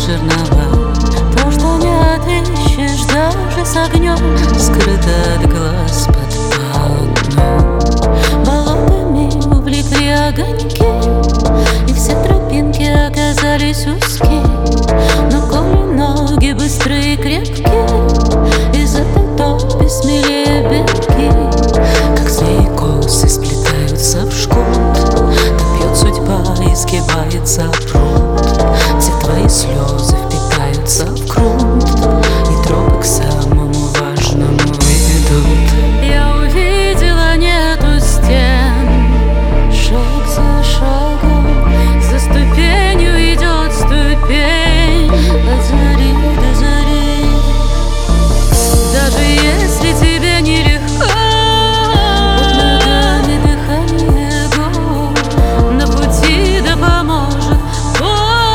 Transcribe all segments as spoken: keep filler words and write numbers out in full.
черновать. То, что не отыщешь даже с огнем, скрыто от глаз под полотном. Болотами увлекли огоньки, и все тропинки оказались узкие. Но коли ноги быстрые и крепкие, из этой топи смелее беги. Как змеи косы сплетаются в жгут, то пьет судьба и сгибается пруд. Все твои слезы впитаются в грунт, и тропы к самому важному ведут. Я увидела нету стен, шаг за шагом, за ступенью идет ступень, от зари до зари. Даже если тебе нелегко, под ногами дыхание гор, на пути да поможет Бог.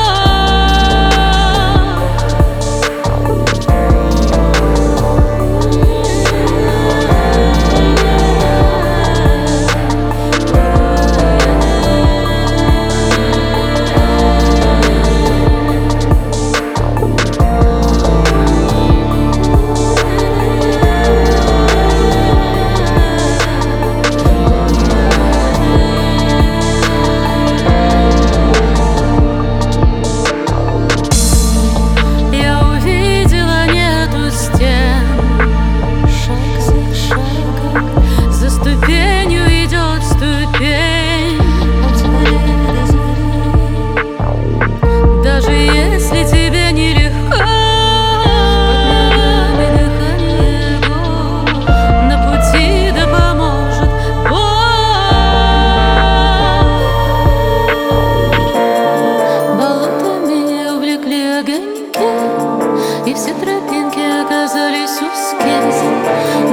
Даже если тебе нелегко, под ногами дыхание гор, на пути да поможет Бог. Болотами увлекли огоньки, и все тропинки оказались узкие.